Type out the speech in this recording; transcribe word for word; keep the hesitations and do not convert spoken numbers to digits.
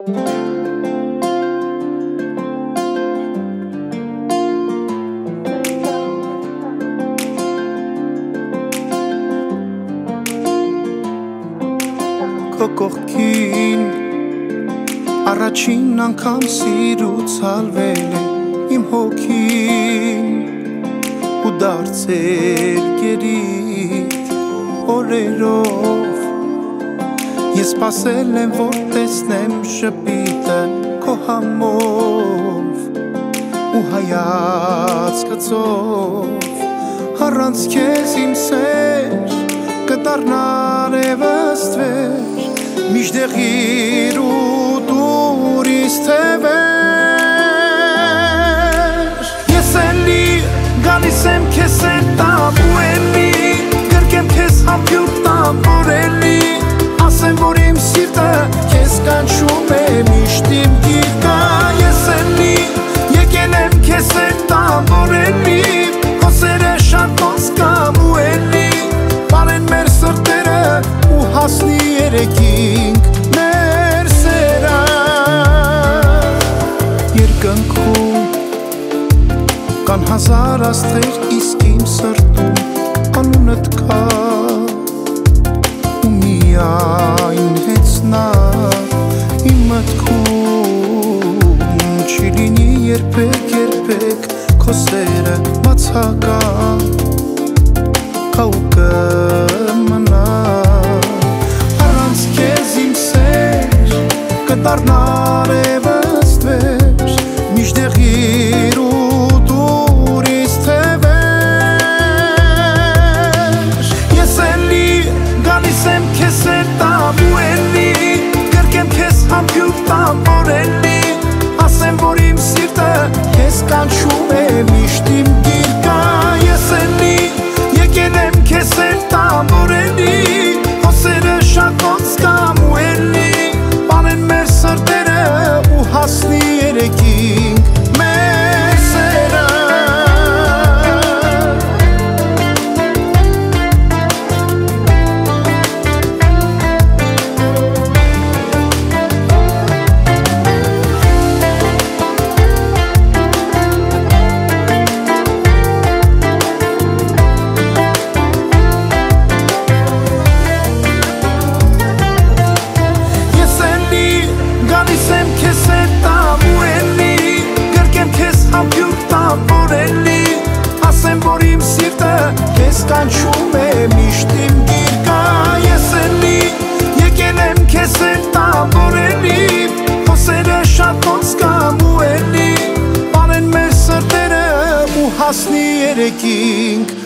Քո կողքին առաջին անգամ սիրուց հալվել է իմ հոգին ու դարձել գերիտ օրերով ես սպասել եմ որ տեսնեմ շպիտը քո համով ու հայացքով առանց քեզ իմ սեր կդառնար եվստվեր Միշտեղիր ու դուր ինձ թևեր Ես էլի գալիս եմ քեզ հետ տամ ու էլի Գրկեմ քեզ համբյուր տամ որ էլի Ասեմ որ իմ սիրտը քեզ կանչում է միշտ իմ գիրկա Ես էլի եկել եմ քեզ հետ տամ որ էլի Քո սերը շատ ոնց կամ ու էլի Պարեն մեր սրտերը ու հասնի երեքինք մեր սերը Երկնքում կան հազար աստղեր իսկ իմ սրտում անունդ կա ու միայն հենց նա իմ մտքում չի լինի երբեք երբեք քո սերը բացական Քո կմնա Առանց քեզ իմ սեր կդառնար եվստվեր Միշտեղիր ու դուր ինձ թևեր Ես էլի գալիս եմ քեզ հետ տամ ու էլի Գրկեմ քեզ համբյուր տամ որ էլի Ասեմ որ իմ սիրտը քեզ կանչում է միշտ իմ գիրկա Ես էլի եկել եմ քեզ հետ տամ որ էլի Քո սերը շատ ոնց կամ ու էլի Պարեն մեր սրտերը ու հասնի երեքինք մեր սերը Կանչում է միշտ իմ գիրկա Ես էլի եկել եմ քեզ հետ տամ որ էլի Քո սերը շատ ոնց կամ ու էլի Պարեն մեր սրտերը ու հասնի երեքինք